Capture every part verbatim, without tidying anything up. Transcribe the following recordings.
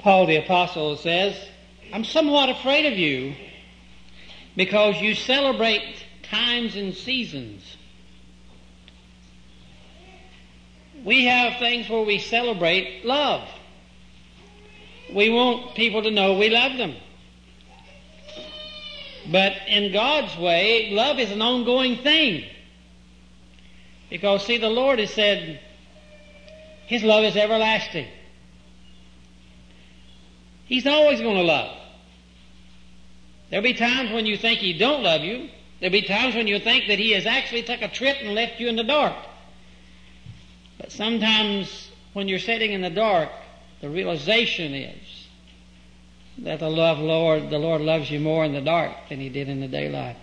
Paul the Apostle says, I'm somewhat afraid of you because you celebrate times and seasons. We have things where we celebrate love. We want people to know we love them. But in God's way, love is an ongoing thing. Because, see, the Lord has said His love is everlasting. He's always going to love. There'll be times when you think He don't love you. There'll be times when you think that He has actually took a trip and left you in the dark. But sometimes when you're sitting in the dark, the realization is that the love Lord, the Lord loves you more in the dark than He did in the daylight.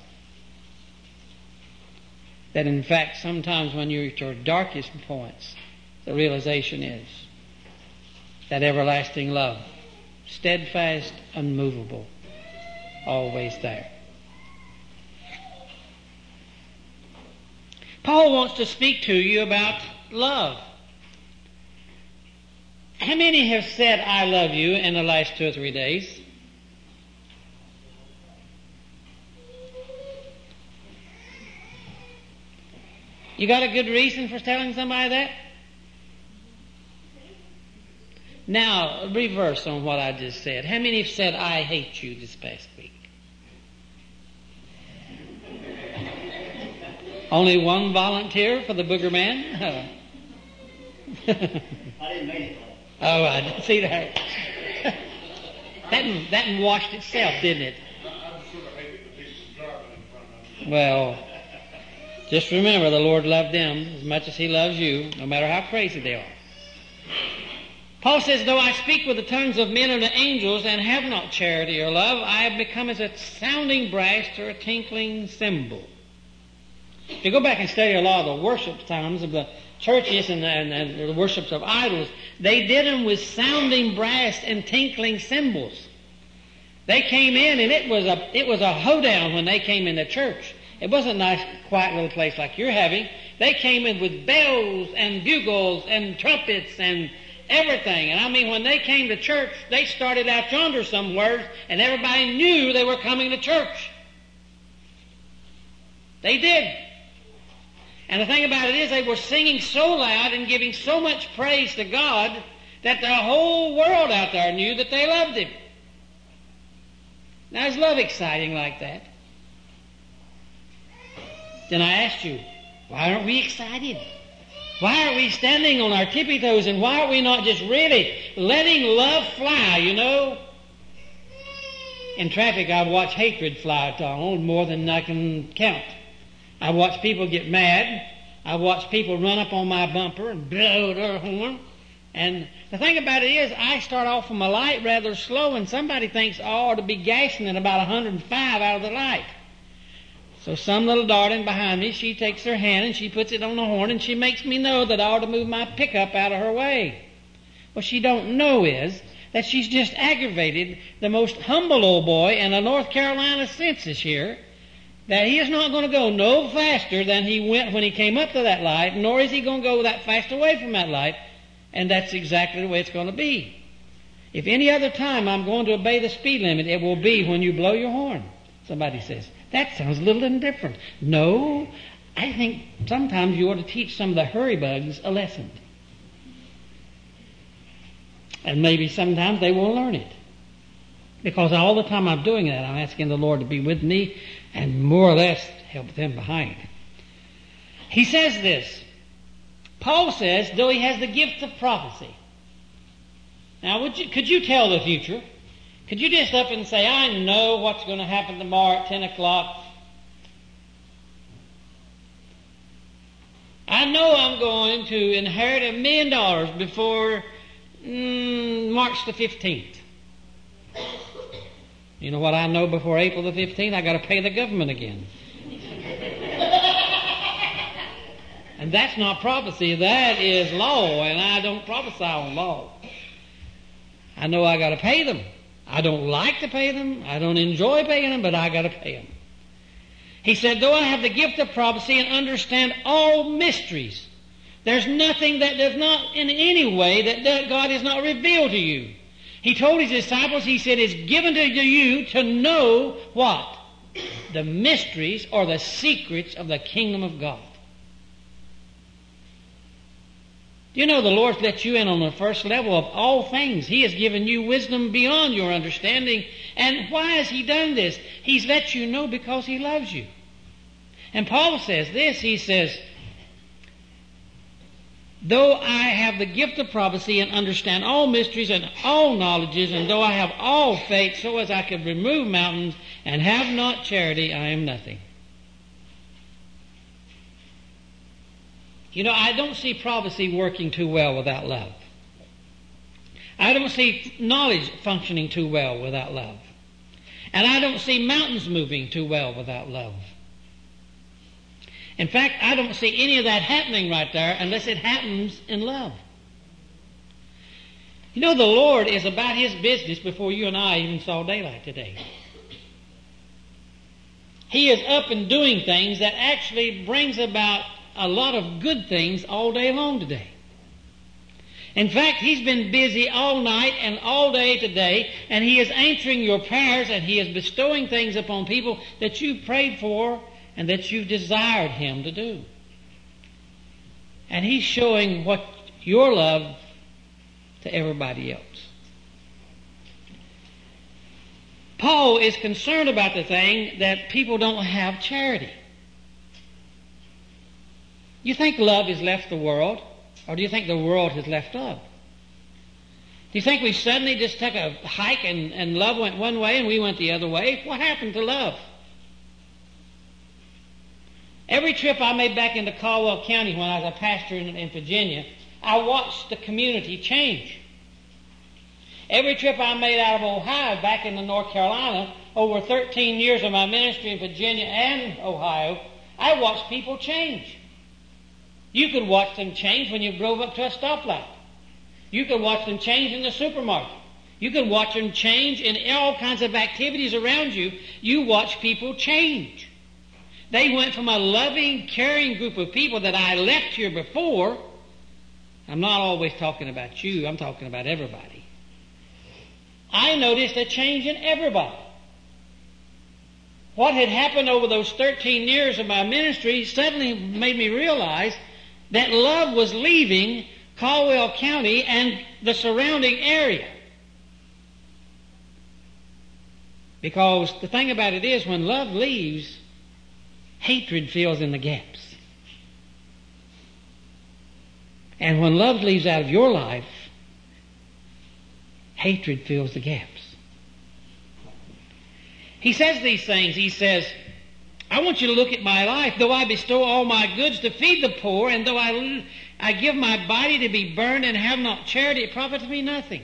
That in fact, sometimes when you're at your darkest points, the realization is that everlasting love, steadfast, unmovable, always there. Paul wants to speak to you about love. How many have said, I love you in the last two or three days? You got a good reason for telling somebody that? Now, reverse on what I just said. How many have said, I hate you this past week? Only one volunteer for the booger man? I didn't mean it. Oh, I didn't see that. that, that washed itself, didn't it? Well, just remember the Lord loved them as much as He loves you, no matter how crazy they are. Paul says, though I speak with the tongues of men and of angels and have not charity or love, I have become as a sounding brass or a tinkling cymbal. If you go back and study a lot of the worship times of the churches and the, and, and the worships of idols, they did them with sounding brass and tinkling cymbals. They came in and it was a it was a hoedown when they came into church. It wasn't a nice, quiet little place like you're having. They came in with bells and bugles and trumpets and everything. And I mean, when they came to church, they started out yonder somewhere and everybody knew they were coming to church. They did. And the thing about it is they were singing so loud and giving so much praise to God that the whole world out there knew that they loved Him. Now, is love exciting like that? Then I asked you, why aren't we excited? Why aren't we standing on our tippy toes, and why are we not just really letting love fly, you know? In traffic, I watch hatred fly on more than I can count. I watch people get mad. I watch people run up on my bumper and blow their horn. And the thing about it is, I start off from a light rather slow, and somebody thinks I ought to be gashing at about one hundred five out of the light. So some little darling behind me, she takes her hand and she puts it on the horn and she makes me know that I ought to move my pickup out of her way. What she don't know is that she's just aggravated the most humble old boy in the North Carolina census here, that he is not going to go no faster than he went when he came up to that light, nor is he going to go that fast away from that light, and that's exactly the way it's going to be. If any other time I'm going to obey the speed limit, it will be when you blow your horn. Somebody says, that sounds a little indifferent. No, I think sometimes you ought to teach some of the hurry bugs a lesson. And maybe sometimes they will learn it. Because all the time I'm doing that, I'm asking the Lord to be with me and more or less help them behind. He says this. Paul says, though he has the gift of prophecy. Now, would you, could you tell the future? Could you just up and say, I know what's going to happen tomorrow at ten o'clock. I know I'm going to inherit a million dollars before mm, March the fifteenth. You know what I know before April the fifteenth? I got to pay the government again. And that's not prophecy. That is law, and I don't prophesy on law. I know I got to pay them. I don't like to pay them. I don't enjoy paying them, but I got to pay them. He said, though I have the gift of prophecy and understand all mysteries, there's nothing that does not in any way that God has not revealed to you. He He told his disciples, he said, it's given to you to know what? The mysteries or the secrets of the kingdom of God. You know, the Lord's let you in on the first level of all things. He has given you wisdom beyond your understanding. And why has He done this? He's let you know because He loves you. And Paul says this, he says, though I have the gift of prophecy and understand all mysteries and all knowledges, and though I have all faith so as I could remove mountains and have not charity, I am nothing. You know, I don't see prophecy working too well without love. I don't see knowledge functioning too well without love. And I don't see mountains moving too well without love. In fact, I don't see any of that happening right there unless it happens in love. You know, the Lord is about His business before you and I even saw daylight today. He is up and doing things that actually brings about a lot of good things all day long today. In fact, He's been busy all night and all day today, and He is answering your prayers, and He is bestowing things upon people that you prayed for and that you've desired Him to do. And He's showing what your love to everybody else. Paul is concerned about the thing that people don't have charity. You think love has left the world, or do you think the world has left love? Do you think we suddenly just took a hike and, and love went one way and we went the other way? What happened to love? Every trip I made back into Caldwell County when I was a pastor in, in Virginia, I watched the community change. Every trip I made out of Ohio back into North Carolina, over thirteen years of my ministry in Virginia and Ohio, I watched people change. You could watch them change when you drove up to a stoplight. You could watch them change in the supermarket. You could watch them change in all kinds of activities around you. You watch people change. They went from a loving, caring group of people that I left here before. I'm not always talking about you. I'm talking about everybody. I noticed a change in everybody. What had happened over those thirteen years of my ministry suddenly made me realize that love was leaving Caldwell County and the surrounding area. Because the thing about it is, when love leaves, hatred fills in the gaps. And when love leaves out of your life, hatred fills the gaps. He says these things. He says, I want you to look at my life. Though I bestow all my goods to feed the poor, and though I, I give my body to be burned and have not charity, it profits me nothing.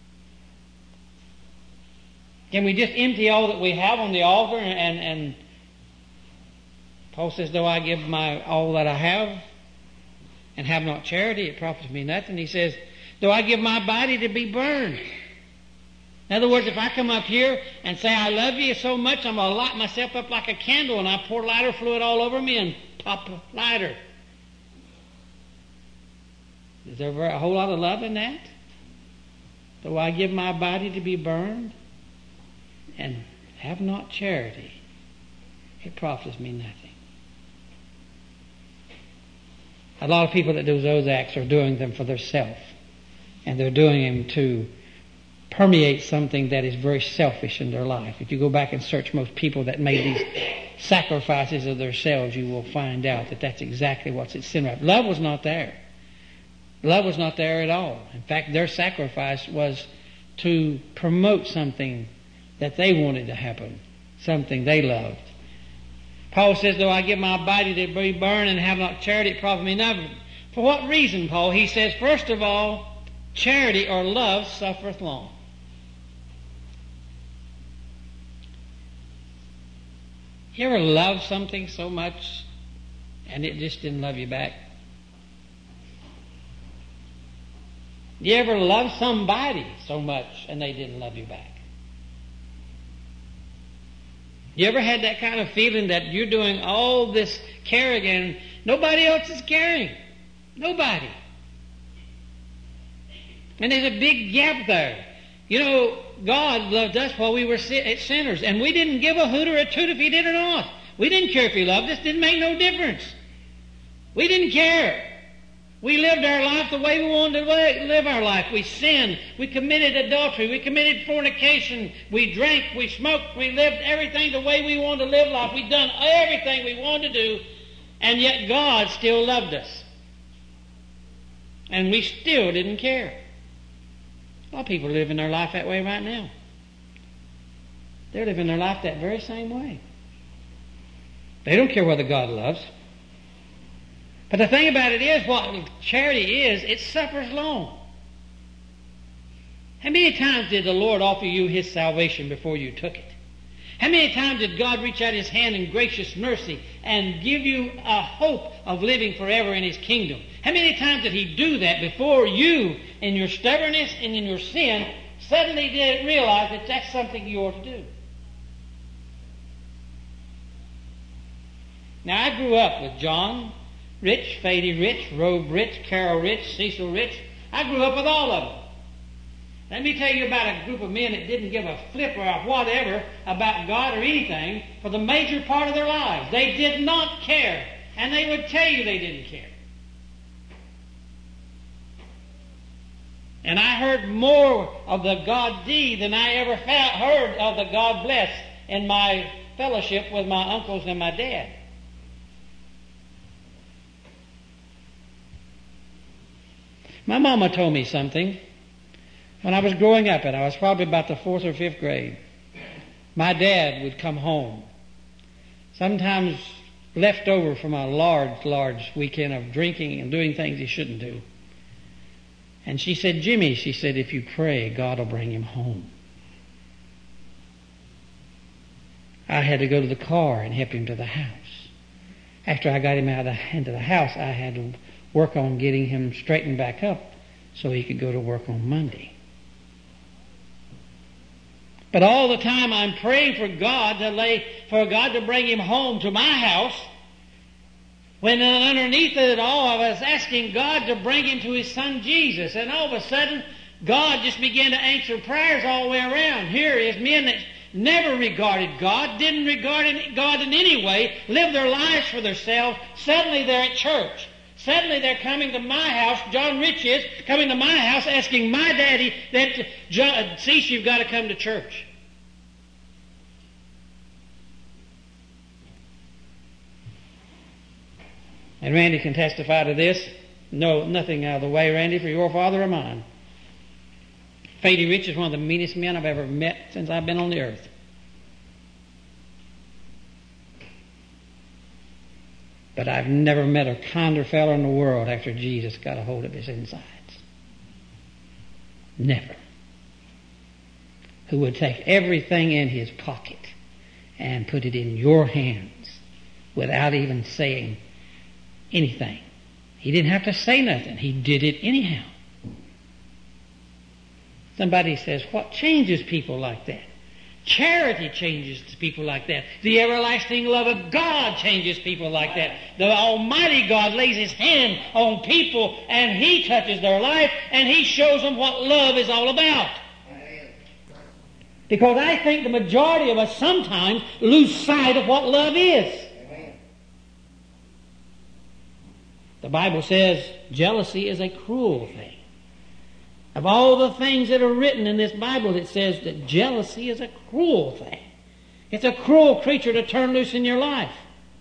Can we just empty all that we have on the altar? And, and Paul says, though I give my all that I have and have not charity, it profits me nothing. He says, though I give my body to be burned. In other words, if I come up here and say, I love you so much, I'm going to light myself up like a candle, and I pour lighter fluid all over me and pop a lighter. Is there a whole lot of love in that? Though I give my body to be burned and have not charity, it profits me nothing. A lot of people that do those acts are doing them for themselves, and they're doing them to permeate something that is very selfish in their life. If you go back and search most people that made these sacrifices of themselves, you will find out that that's exactly what's at sin. Love was not there. Love was not there at all. In fact, their sacrifice was to promote something that they wanted to happen, something they loved. Paul says, though I give my body to be burned and have not charity, it profits me nothing. For what reason, Paul? He says, first of all, charity or love suffereth long. You ever love something so much and it just didn't love you back? You ever love somebody so much and they didn't love you back? You ever had that kind of feeling that you're doing all this caring and nobody else is caring? Nobody. And there's a big gap there. You know, God loved us while we were sinners, and we didn't give a hoot or a toot if He did or not. We didn't care if He loved us. It didn't make no difference. We didn't care. We lived our life the way we wanted to live our life. We sinned. We committed adultery. We committed fornication. We drank. We smoked. We lived everything the way we wanted to live life. We'd done everything we wanted to do, and yet God still loved us. And we still didn't care. A lot of people are living their life that way right now. They're living their life that very same way. They don't care whether God loves. But the thing about it is, what charity is, it suffers long. How many times did the Lord offer you His salvation before you took it? How many times did God reach out His hand in gracious mercy and give you a hope of living forever in His kingdom? How many times did He do that before you, in your stubbornness and in your sin, suddenly did realize that that's something you ought to do? Now, I grew up with John Rich, Fady Rich, Robe Rich, Carol Rich, Cecil Rich. I grew up with all of them. Let me tell you about a group of men that didn't give a flip or a whatever about God or anything for the major part of their lives. They did not care, and they would tell you they didn't care. And I heard more of the God D than I ever heard of the God bless in my fellowship with my uncles and my dad. My mama told me something when I was growing up, and I was probably about the fourth or fifth grade. My dad would come home, sometimes left over from a large, large weekend of drinking and doing things he shouldn't do. And she said, Jimmy, she said, if you pray, God will bring him home. I had to go to the car and help him to the house. After I got him out of the, into the house, I had to work on getting him straightened back up so he could go to work on Monday. But all the time I'm praying for God to lay, for God to bring him home to my house, when underneath it all I was asking God to bring him to His Son Jesus. And all of a sudden, God just began to answer prayers all the way around. Here is men that never regarded God, didn't regard God in any way, lived their lives for themselves. Suddenly they're at church. Suddenly they're coming to my house, John Rich is, coming to my house asking my daddy that, John, cease, you've got to come to church. And Randy can testify to this. No, nothing out of the way, Randy, for your father or mine. Fady Rich is one of the meanest men I've ever met since I've been on the earth. But I've never met a kinder fellow in the world after Jesus got a hold of his insides. Never. Who would take everything in his pocket and put it in your hands without even saying anything. He didn't have to say nothing. He did it anyhow. Somebody says, what changes people like that? Charity changes people like that. The everlasting love of God changes people like that. The Almighty God lays His hand on people and He touches their life and He shows them what love is all about. Because I think the majority of us sometimes lose sight of what love is. The Bible says jealousy is a cruel thing. Of all the things that are written in this Bible, it says that jealousy is a cruel thing. It's a cruel creature to turn loose in your life.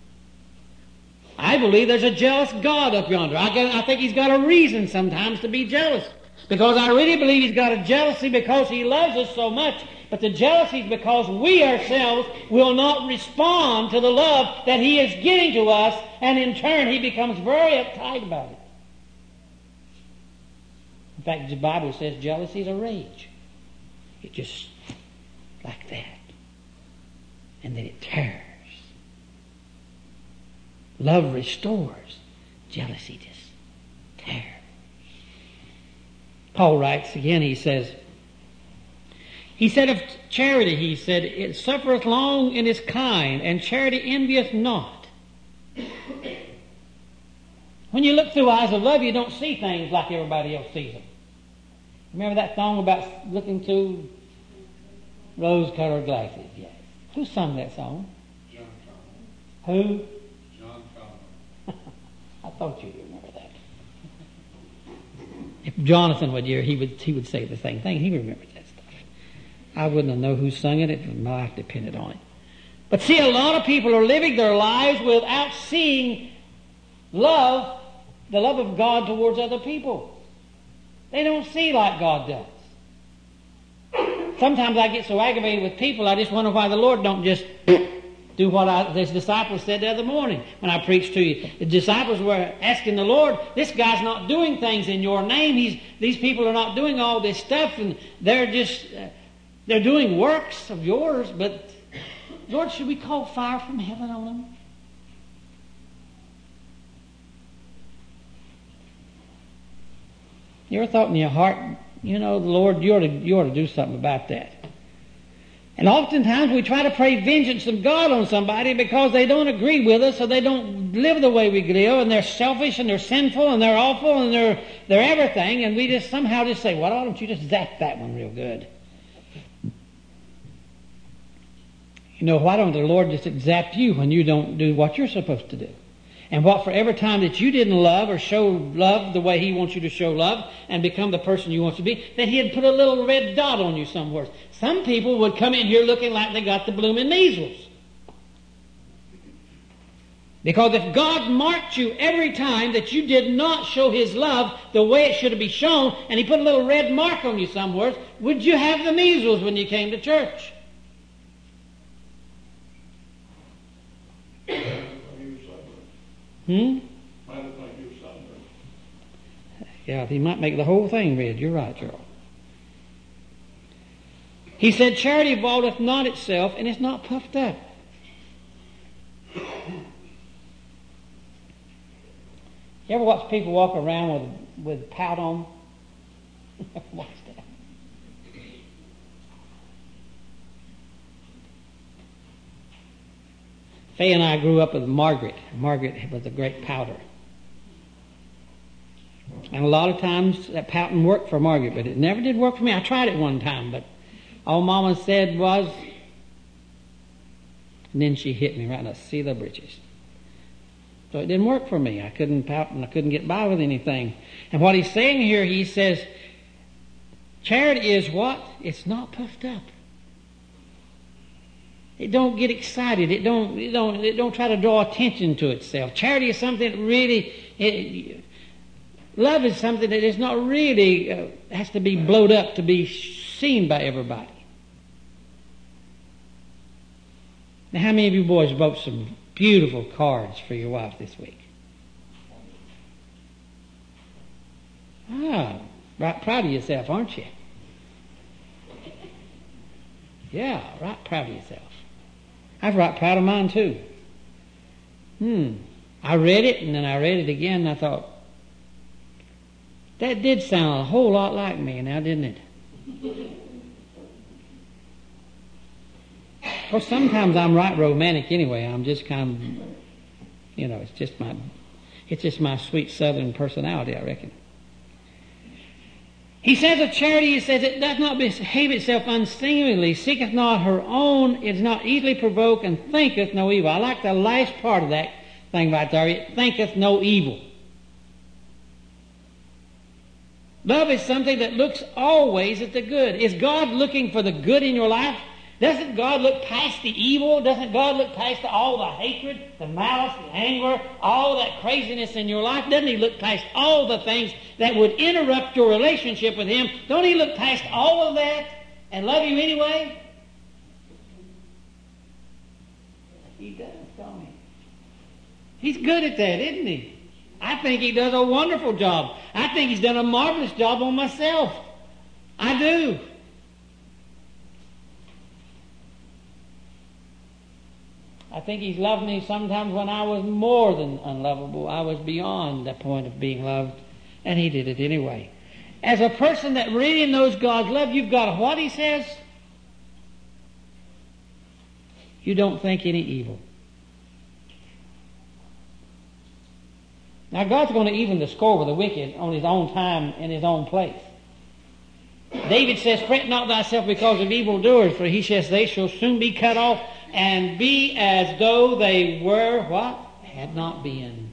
I believe there's a jealous God up yonder. I, get, I think He's got a reason sometimes to be jealous. Because I really believe He's got a jealousy because He loves us so much. But the jealousy is because we ourselves will not respond to the love that He is giving to us, and in turn He becomes very uptight about it. In fact, the Bible says jealousy is a rage. It just like that. And then it tears. Love restores. Jealousy just tears. Paul writes again, he says, he said of charity, he said, it suffereth long and is kind, and charity envieth not. When you look through eyes of love, you don't see things like everybody else sees them. Remember that song about looking through rose-colored glasses? Yes. Who sung that song? John Trumbull. Who? John Trumbull. I thought you'd remember that. If Jonathan were here, he would he would say the same thing. He remembers that stuff. I wouldn't know who sung it. It my life depended on it. But see, a lot of people are living their lives without seeing love, the love of God towards other people. They don't see like God does. Sometimes I get so aggravated with people, I just wonder why the Lord don't just do what I, His disciples said the other morning when I preached to you. The disciples were asking the Lord, this guy's not doing things in your name. He's, these people are not doing all this stuff, and they're just, uh, they're doing works of yours, but Lord, should we call fire from heaven on them? You ever thought in your heart, you know, the Lord, you ought to, you ought to do something about that. And oftentimes we try to pray vengeance of God on somebody because they don't agree with us or they don't live the way we live, and they're selfish and they're sinful and they're awful and they're, they're everything, and we just somehow just say, well, why don't you just zap that one real good? You know, why don't the Lord just zap you when you don't do what you're supposed to do? And what for every time that you didn't love or show love the way He wants you to show love and become the person you want to be, then He'd put a little red dot on you somewhere. Some people would come in here looking like they got the blooming measles. Because if God marked you every time that you did not show His love the way it should be shown, and He put a little red mark on you somewhere, would you have the measles when you came to church? Hmm? Yeah, He might make the whole thing red. You're right, Charles. He said, charity vaunteth not itself, and it's not puffed up. You ever watch people walk around with, with pout on? Never watched that. Faye and I grew up with Margaret. Margaret was a great pouter. And a lot of times that pouting worked for Margaret, but it never did work for me. I tried it one time, but all Mama said was, and then she hit me right in the seat of the britches. So it didn't work for me. I couldn't pout and I couldn't get by with anything. And what he's saying here, he says, charity is what? It's not puffed up. It don't get excited. It don't, it don't, it don't try to draw attention to itself. Charity is something that really, it, love is something that is not really, uh, has to be blowed up to be seen by everybody. Now, how many of you boys wrote some beautiful cards for your wife this week? Ah, right proud of yourself, aren't you? Yeah, right proud of yourself. I was right proud of mine too. Hmm. I read it and then I read it again and I thought, that did sound a whole lot like me now, didn't it? Well, sometimes I'm right romantic anyway. I'm just kind of, you know, it's just my, it's just my sweet southern personality, I reckon. He says of charity, he says, it does not behave itself unseemly, seeketh not her own, it is not easily provoked, and thinketh no evil. I like the last part of that thing right there. It thinketh no evil. Love is something that looks always at the good. Is God looking for the good in your life? Doesn't God look past the evil? Doesn't God look past all the hatred, the malice, the anger, all that craziness in your life? Doesn't He look past all the things that would interrupt your relationship with Him? Don't He look past all of that and love you anyway? He does, don't He? He's good at that, isn't He? I think He does a wonderful job. I think He's done a marvelous job on myself. I do. I think He's loved me sometimes when I was more than unlovable. I was beyond the point of being loved, and He did it anyway. As a person that really knows God's love, you've got what He says? You don't think any evil. Now God's going to even the score with the wicked on His own time in His own place. David says, fret not thyself because of evildoers, for he says, they shall soon be cut off and be as though they were, what? Had not been.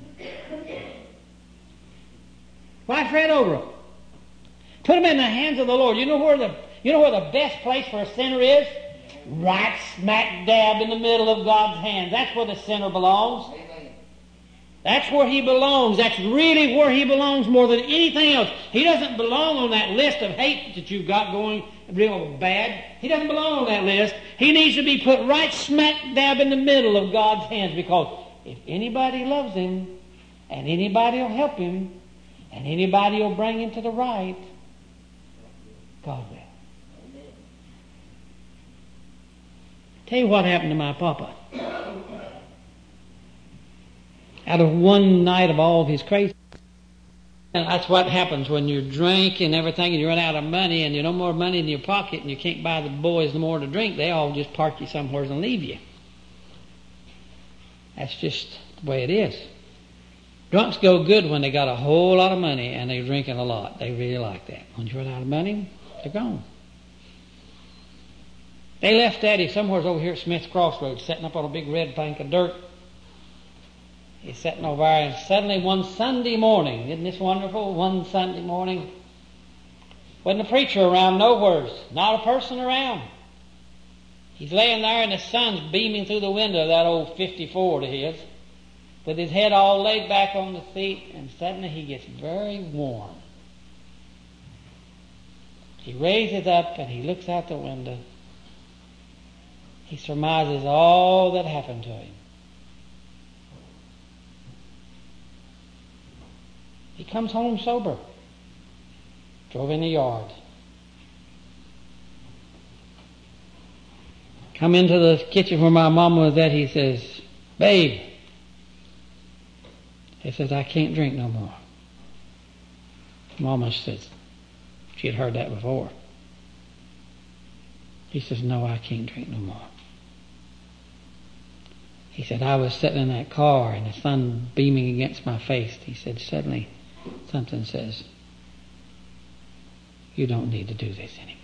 Why fret over them? Put them in the hands of the Lord. You know where the, you know where the best place for a sinner is? Right smack dab in the middle of God's hands. That's where the sinner belongs. That's where he belongs. That's really where he belongs more than anything else. He doesn't belong on that list of hate that you've got going real bad. He doesn't belong on that list. He needs to be put right smack dab in the middle of God's hands, because if anybody loves him, and anybody will help him, and anybody will bring him to the right, God will. Tell you what happened to my papa. Out of one night of all of his crazy. And that's what happens when you drink and everything and you run out of money and you no more money in your pocket and you can't buy the boys no more to drink. They all just park you somewhere and leave you. That's just the way it is. Drunks go good when they got a whole lot of money and they're drinking a lot. They really like that. When you run out of money, they're gone. They left Daddy somewhere over here at Smith's Crossroads, sitting up on a big red bank of dirt. He's sitting over there, and suddenly one Sunday morning, isn't this wonderful? One Sunday morning, wasn't a preacher around nowhere, not a person around. He's laying there and the sun's beaming through the window of that old fifty-four to his, with his head all laid back on the seat, and suddenly he gets very warm. He raises up and he looks out the window. He surmises all that happened to him. He comes home sober. Drove in the yard. Come into the kitchen where my mama was at. He says, babe. He says, I can't drink no more. Mama says, she had heard that before. He says, no, I can't drink no more. He said, I was sitting in that car and the sun beaming against my face. He said, suddenly something says, you don't need to do this anymore.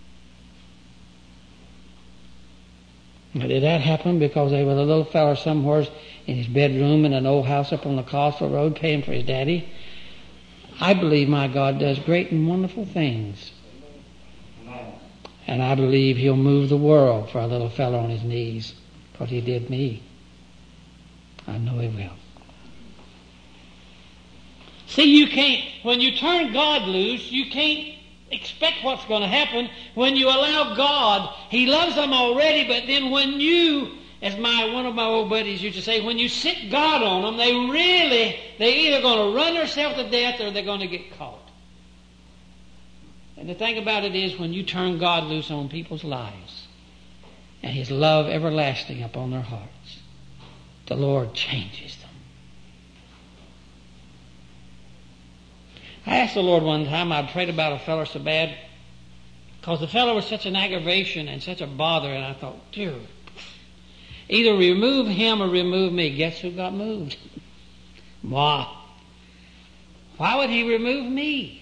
But did that happen because there was a little fella somewhere in his bedroom in an old house up on the Causeville Road paying for his daddy? I believe my God does great and wonderful things. And I believe he'll move the world for a little fella on his knees, because he did me. I know he will. See, you can't, when you turn God loose, you can't expect what's going to happen when you allow God. He loves them already, but then when you, as my one of my old buddies used to say, when you sit God on them, they really, they're either going to run themselves to death or they're going to get caught. And the thing about it is, when you turn God loose on people's lives and his love everlasting upon their hearts, the Lord changes them. I asked the Lord one time, I prayed about a fellow so bad, because the fellow was such an aggravation and such a bother, and I thought, dear, either remove him or remove me. Guess who got moved? Why? Why would he remove me?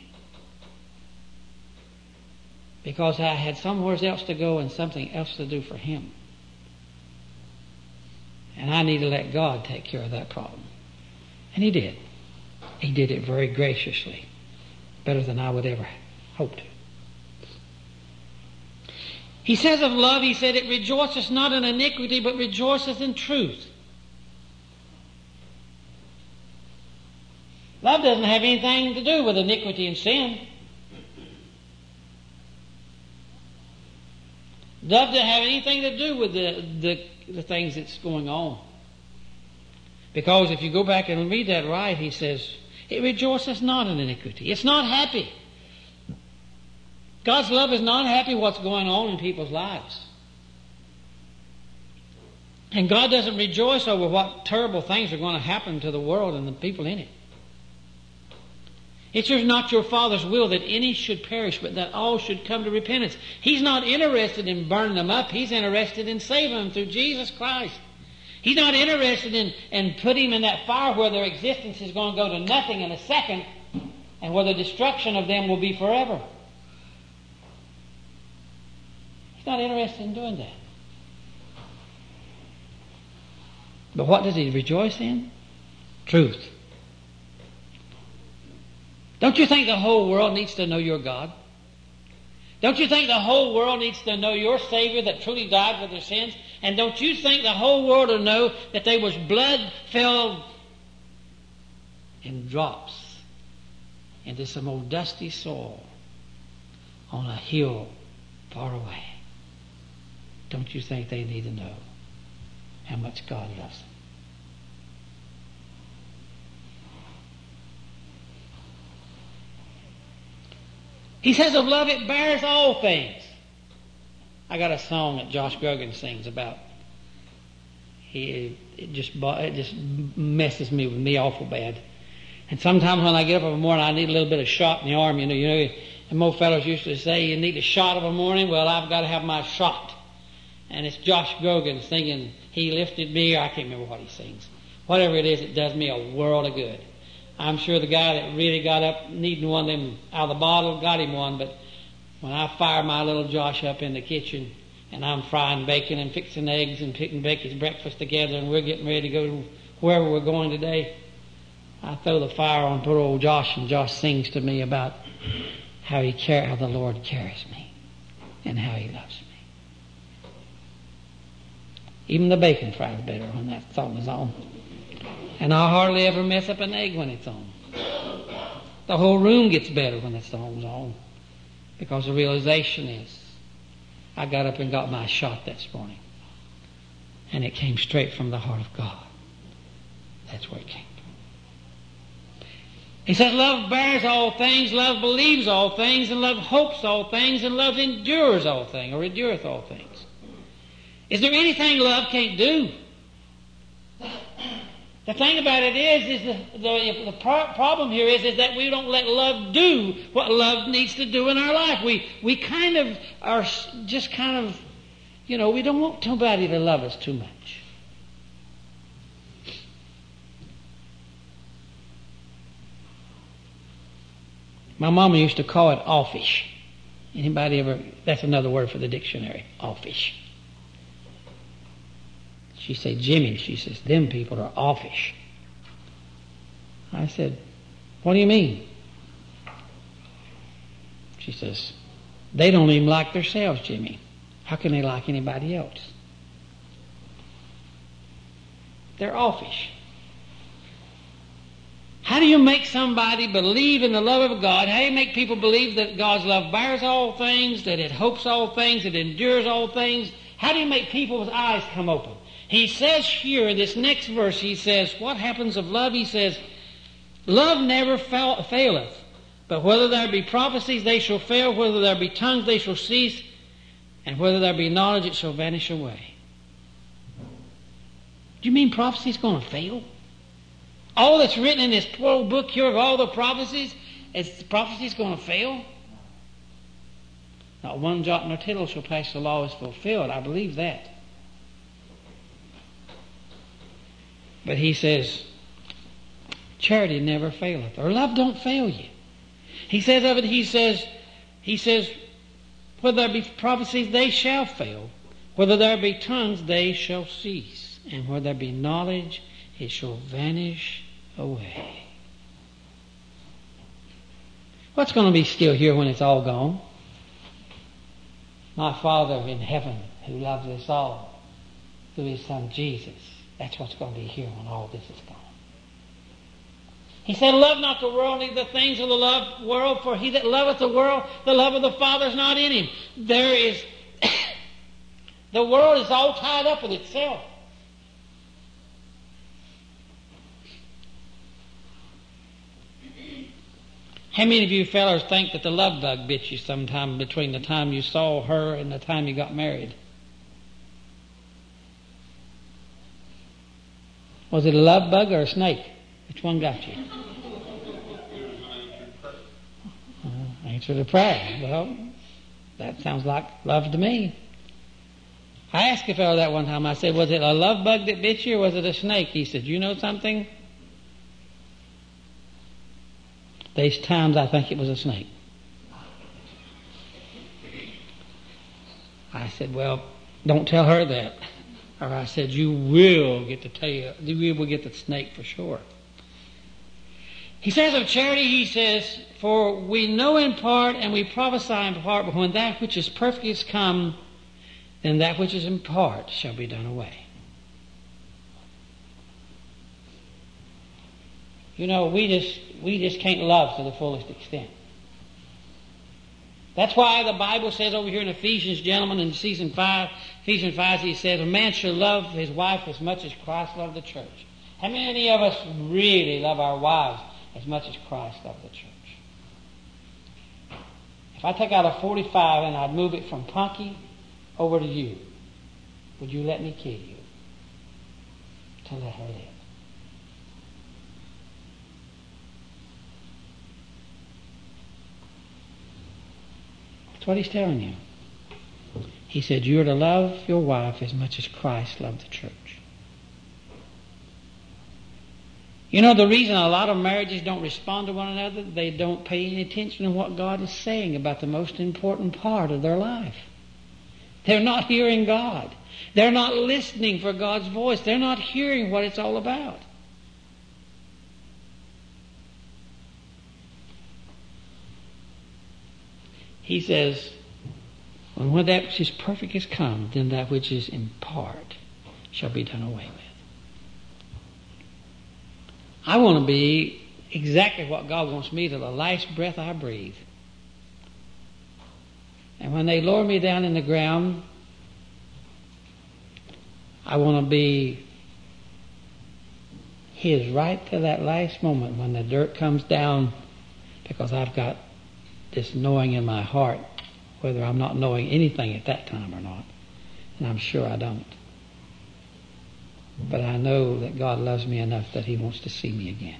Because I had somewhere else to go and something else to do for him. And I need to let God take care of that problem. And he did. He did it very graciously. Better than I would ever hope to. He says of love, he said, it rejoiceth not in iniquity, but rejoiceth in truth. Love doesn't have anything to do with iniquity and sin. Love doesn't have anything to do with the, the, the things that's going on. Because if you go back and read that right, he says, it rejoices not in iniquity. It's not happy. God's love is not happy what's going on in people's lives. And God doesn't rejoice over what terrible things are going to happen to the world and the people in it. It's just not your Father's will that any should perish, but that all should come to repentance. He's not interested in burning them up. He's interested in saving them through Jesus Christ. He's not interested in, in putting them in that fire where their existence is going to go to nothing in a second, and where the destruction of them will be forever. He's not interested in doing that. But what does he rejoice in? Truth. Don't you think the whole world needs to know your God? Don't you think the whole world needs to know your Savior that truly died for their sins? And don't you think the whole world will know that there was blood fell in drops into some old dusty soil on a hill far away? Don't you think they need to know how much God loves them? He says of love it bears all things. I got a song that Josh Grogan sings about. He it just it just messes me with me awful bad. And sometimes when I get up in the morning, I need a little bit of shot in the arm. You know, you know. And most fellows used to say, "You need a shot of a morning." Well, I've got to have my shot. And it's Josh Grogan singing, "He lifted me," or I can't remember what he sings. Whatever it is, it does me a world of good. I'm sure the guy that really got up needing one of them out of the bottle got him one, but when I fire my little Josh up in the kitchen and I'm frying bacon and fixing eggs and picking Becky's breakfast together and we're getting ready to go to wherever we're going today, I throw the fire on poor old Josh, and Josh sings to me about how he care, how the Lord carries me and how he loves me. Even the bacon fries better when that song is on. And I hardly ever mess up an egg when it's on. The whole room gets better when that song's on. Because the realization is, I got up and got my shot this morning. And it came straight from the heart of God. That's where it came from. He says, love bears all things, love believes all things, and love hopes all things, and love endures all things, or endureth all things. Is there anything love can't do? The thing about it is, is the, the, the pro- problem here is, is that we don't let love do what love needs to do in our life. We, we kind of are just kind of, you know, we don't want somebody to love us too much. My mama used to call it offish. Anybody ever, that's another word for the dictionary, offish. She said, Jimmy, she says, them people are offish. I said, what do you mean? She says, they don't even like themselves, Jimmy. How can they like anybody else? They're offish. How do you make somebody believe in the love of God? How do you make people believe that God's love bears all things, that it hopes all things, it endures all things? How do you make people's eyes come open? He says here in this next verse, he says, what happens of love? He says, love never fail, faileth, but whether there be prophecies, they shall fail, whether there be tongues, they shall cease, and whether there be knowledge, it shall vanish away. Do you mean prophecy is going to fail? All that's written in this twelve book here of all the prophecies, is prophecy is going to fail? Not one jot nor tittle shall pass the law is fulfilled. I believe that. But he says, charity never faileth, or love don't fail you. He says of it, he says, he says, whether there be prophecies, they shall fail. Whether there be tongues, they shall cease. And where there be knowledge, it shall vanish away. What's going to be still here when it's all gone? My Father in heaven, who loves us all, through His Son Jesus. That's what's going to be here when all this is gone. He said, love not the world, neither the things of the love world, for he that loveth the world, the love of the Father is not in him. There is, the world is all tied up with itself. How many of you fellows think that the love bug bit you sometime between the time you saw her and the time you got married? Was it a love bug or a snake? Which one got you? Uh, answer the prayer. Well, that sounds like love to me. I asked a fellow that one time. I said, was it a love bug that bit you or was it a snake? He said, you know something? These times I think it was a snake. I said, well, don't tell her that. Or I said, you will get the tail, you will get the snake for sure. He says of charity, he says, for we know in part and we prophesy in part, but when that which is perfect is come, then that which is in part shall be done away. You know, we just we just can't love to the fullest extent. That's why the Bible says over here in Ephesians, gentlemen, in season five, Ephesians five, he says, a man should love his wife as much as Christ loved the church. How many of us really love our wives as much as Christ loved the church? If I take out a forty-five and I'd move it from Punky over to you, would you let me kill you to let her live? That's what he's telling you. He said, you are to love your wife as much as Christ loved the church. You know, the reason a lot of marriages don't respond to one another, they don't pay any attention to what God is saying about the most important part of their life. They're not hearing God. They're not listening for God's voice. They're not hearing what it's all about. He says, when that which is perfect is come, then that which is in part shall be done away with. I want to be exactly what God wants me to the last breath I breathe. And when they lower me down in the ground, I want to be His right to that last moment when the dirt comes down, because I've got this knowing in my heart, whether I'm not knowing anything at that time or not. And I'm sure I don't. But I know that God loves me enough that He wants to see me again.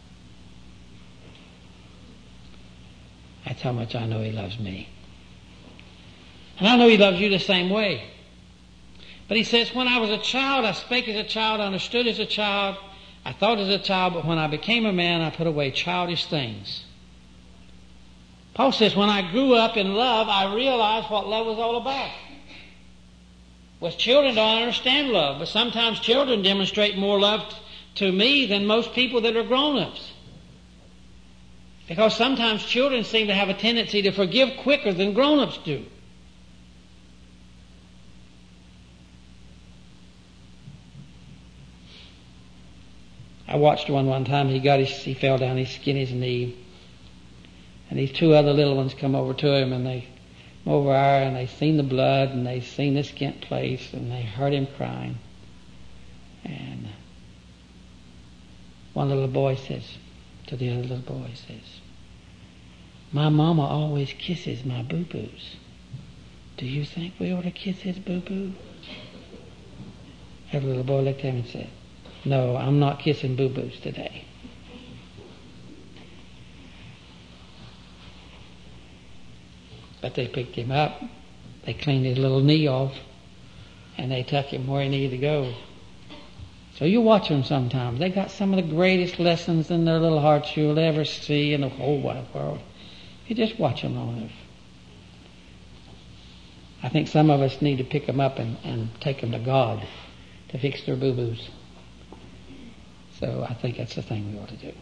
That's how much I know He loves me. And I know He loves you the same way. But He says, when I was a child, I spake as a child, I understood as a child, I thought as a child, but when I became a man, I put away childish things. Paul says, when I grew up in love, I realized what love was all about. Well, children don't understand love, but sometimes children demonstrate more love to me than most people that are grown-ups. Because sometimes children seem to have a tendency to forgive quicker than grown-ups do. I watched one one time. He got his, he fell down, he skinned his knee. And these two other little ones come over to him, and they come over there, and they seen the blood, and they seen the skint place, and they heard him crying. And one little boy says to the other little boy, says, my mama always kisses my boo-boos. Do you think we ought to kiss his boo-boo? The little boy looked at him and said, no, I'm not kissing boo-boos today. But they picked him up, they cleaned his little knee off, and they took him where he needed to go. So you watch them sometimes. They got some of the greatest lessons in their little hearts you'll ever see in the whole wide world. You just watch them long enough. I think some of us need to pick them up and, and take them to God to fix their boo-boos. So I think that's the thing we ought to do.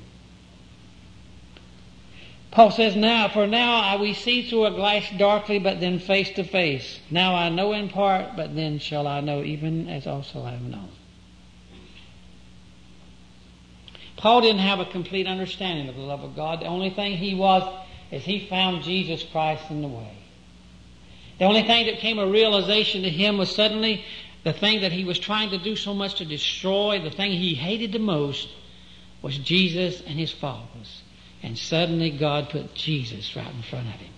Paul says, now, for now I we see through a glass darkly, but then face to face. Now I know in part, but then shall I know even as also I have known. Paul didn't have a complete understanding of the love of God. The only thing he was is he found Jesus Christ in the way. The only thing that came a realization to him was suddenly the thing that he was trying to do so much to destroy, the thing he hated the most, was Jesus and his followers. And suddenly God put Jesus right in front of him.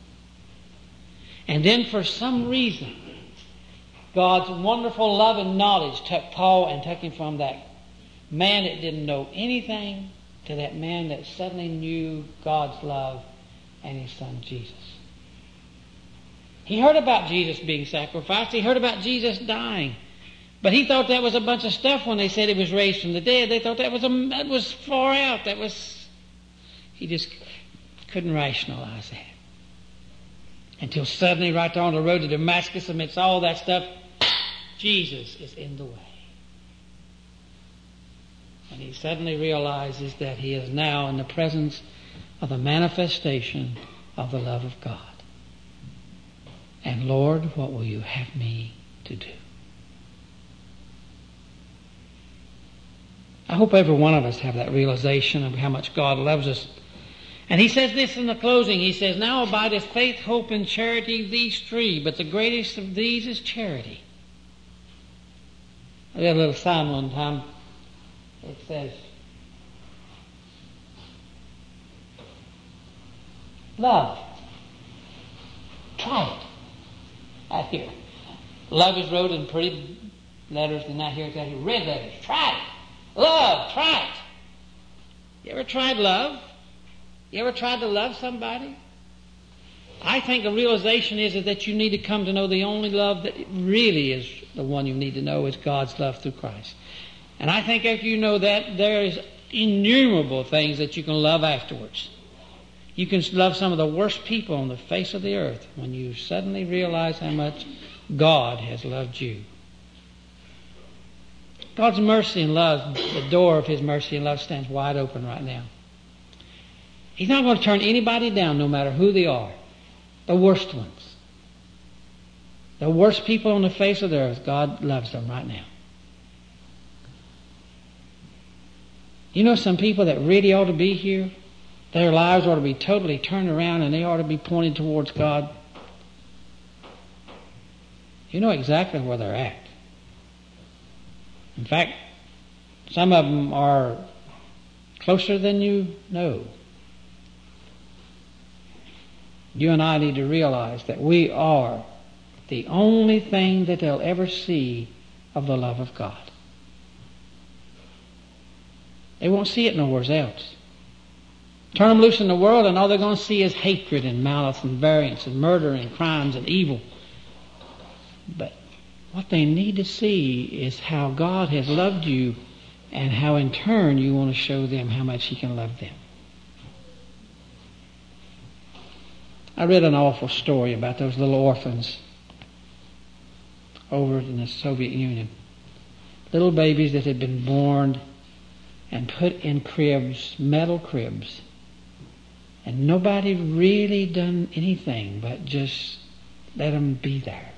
And then for some reason, God's wonderful love and knowledge took Paul and took him from that man that didn't know anything to that man that suddenly knew God's love and his son Jesus. He heard about Jesus being sacrificed. He heard about Jesus dying. But he thought that was a bunch of stuff when they said he was raised from the dead. They thought that was, a, that was far out. That was... He just couldn't rationalize that. Until suddenly, right there on the road to Damascus, amidst all that stuff, Jesus is in the way. And he suddenly realizes that he is now in the presence of the manifestation of the love of God. And Lord, what will you have me to do? I hope every one of us have that realization of how much God loves us. And he says this in the closing. He says, now abideth faith, hope, and charity, these three, but the greatest of these is charity. I read a little sign one time. It says, love. Try it. Out here. Love is wrote in pretty letters, and out here it's out here red letters. Try it. Love. Try it. You ever tried love? You ever tried to love somebody? I think the realization is, is that you need to come to know the only love that really is the one you need to know is God's love through Christ. And I think if you know that, there is innumerable things that you can love afterwards. You can love some of the worst people on the face of the earth when you suddenly realize how much God has loved you. God's mercy and love, the door of His mercy and love stands wide open right now. He's not going to turn anybody down, no matter who they are. The worst ones. The worst people on the face of the earth, God loves them right now. You know some people that really ought to be here? Their lives ought to be totally turned around and they ought to be pointed towards God. You know exactly where they're at. In fact, some of them are closer than you know. You and I need to realize that we are the only thing that they'll ever see of the love of God. They won't see it nowhere else. Turn them loose in the world and all they're going to see is hatred and malice and variance and murder and crimes and evil. But what they need to see is how God has loved you and how in turn you want to show them how much He can love them. I read an awful story about those little orphans over in the Soviet Union. Little babies that had been born and put in cribs, metal cribs. And nobody really done anything but just let them be there.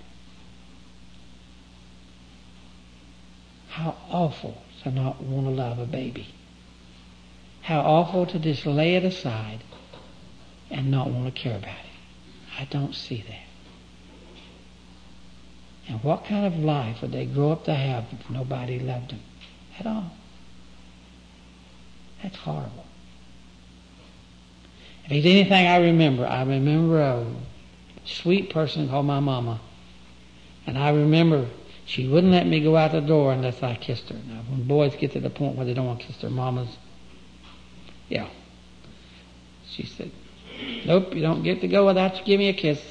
How awful to not want to love a baby. How awful to just lay it aside and not want to care about it. I don't see that. And what kind of life would they grow up to have if nobody loved them at all? That's horrible. If there's anything I remember, I remember a sweet person called my mama. And I remember she wouldn't let me go out the door unless I kissed her. Now, when boys get to the point where they don't want to kiss their mamas, yeah. She said, nope, you don't get to go without you give me a kiss.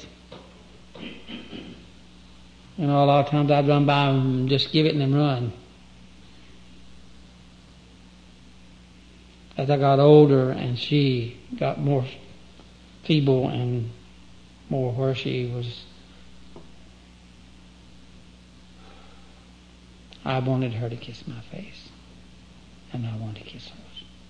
You know, a lot of times I'd run by them and just give it and then run. As I got older and she got more feeble and more where she was, I wanted her to kiss my face and I wanted to kiss hers.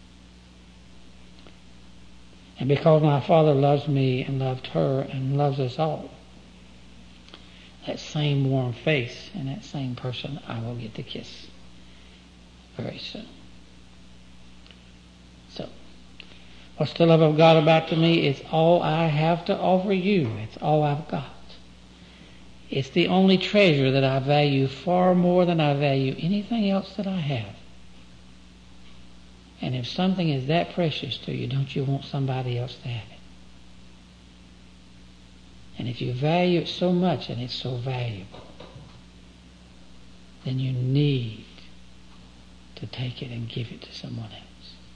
And because my Father loves me and loved her and loves us all, that same warm face and that same person I will get to kiss very soon. So, what's the love of God about to me? It's all I have to offer you. It's all I've got. It's the only treasure that I value far more than I value anything else that I have. And if something is that precious to you, don't you want somebody else to have it? And if you value it so much and it's so valuable, then you need to take it and give it to someone else.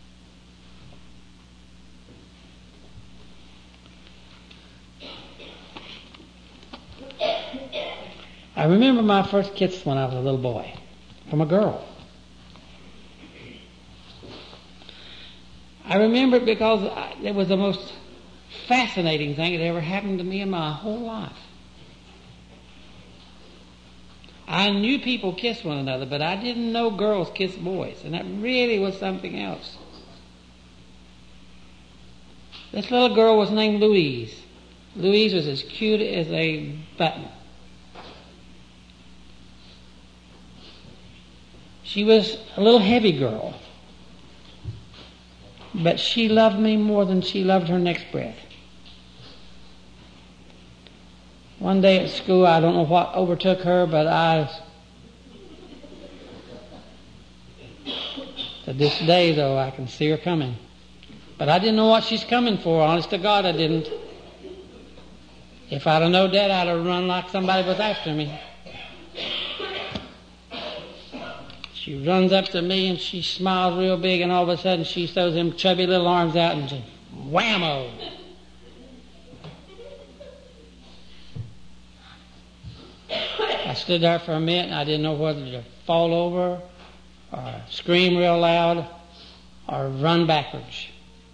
I remember my first kiss when I was a little boy from a girl. I remember it because I, it was the most fascinating thing that ever happened to me in my whole life. I knew people kissed one another, but I didn't know girls kiss boys, and that really was something else. This little girl was named Louise. Louise was as cute as a button. She was a little heavy girl, but she loved me more than she loved her next breath. One day at school, I don't know what overtook her, but I, to this day though, I can see her coming. But I didn't know what she's coming for, honest to God I didn't. If I'd have known that, I'd have run like somebody was after me. She runs up to me and she smiles real big, and all of a sudden she throws them chubby little arms out and just whammo. I stood there for a minute and I didn't know whether to fall over or scream real loud or run backwards.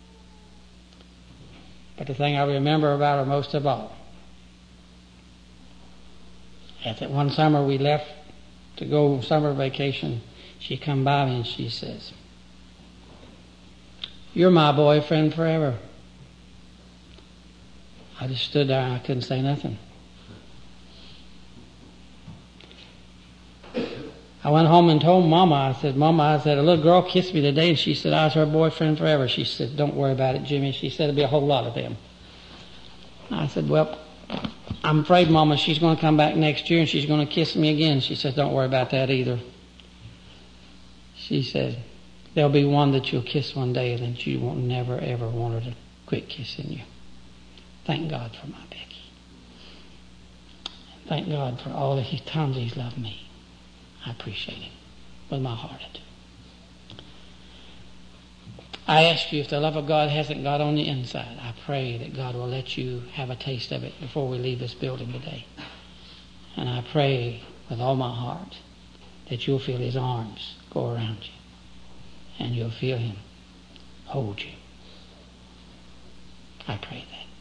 But the thing I remember about her most of all, at that one summer we left to go summer vacation, she come by me and she says, "You're my boyfriend forever." I just stood there and I couldn't say nothing. I went home and told Mama, I said, "Mama," I said, "a little girl kissed me today," and she said I was her boyfriend forever. She said, "Don't worry about it, Jimmy." She said, "There'll be a whole lot of them." I said, "Well, I'm afraid, Mama, she's going to come back next year and she's going to kiss me again." She said, "Don't worry about that either." She said, "There'll be one that you'll kiss one day and then you won't never ever want her to quit kissing you." Thank God for my Becky. Thank God for all the times He's loved me. I appreciate it with my heart. I do. I ask you, if the love of God hasn't got on the inside, I pray that God will let you have a taste of it before we leave this building today. And I pray with all my heart that you'll feel His arms go around you and you'll feel Him hold you. I pray that.